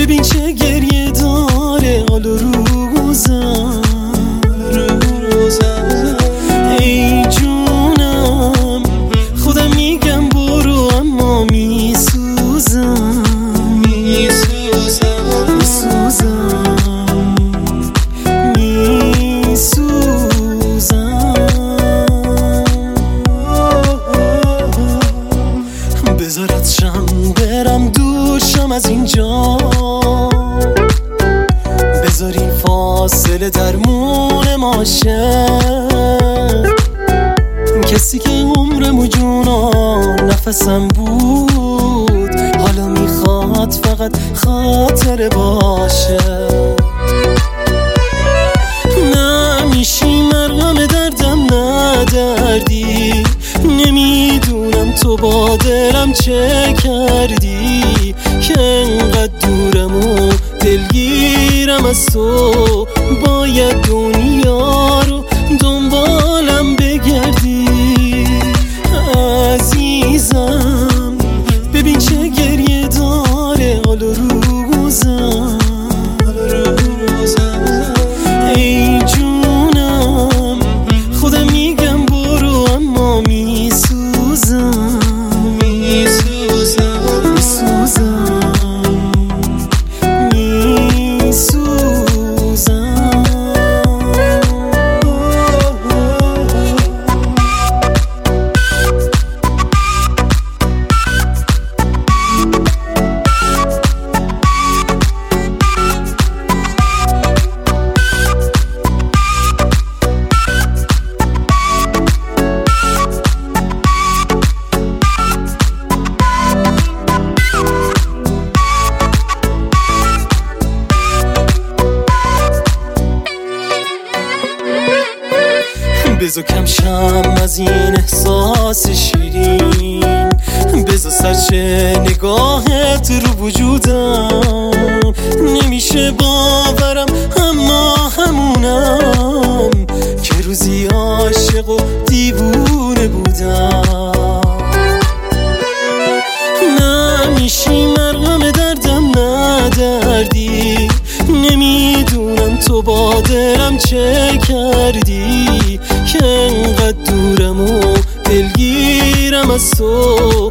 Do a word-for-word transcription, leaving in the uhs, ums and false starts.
ببین چه گریه داره حال و روزم. ای جونم خودم میگم برو اما میسوزم میسوزم میسوزم. بذارت شم برم دور شم از اینجا، بذارین فاصله درمون ماشه. کسی که عمرم و جونا نفسم بود حالا میخواد فقط خاطر باشه. نمیشی مرهم دردم ندردی، نمیدونم تو با دلم چه کردی که انقدر دورم و دلگیرم از تو. باید دنیا رو دنبالم بگردی عزیزم. ببین چه گریه داره حال و روزم. ای جونم خودم میگم برو اما میسوزم میسوزم میسوزم. بذار کم شم از این احساس شیرین، بذار سرچه نگاهت رو وجودم. نمیشه باورم اما همونم که روزی عاشق و دیوونه بودم. نمیشی مرهم دردم ندردی، نمیدونم تو با دلم چه کردی که انقدر دورم و دلگیرم از تو.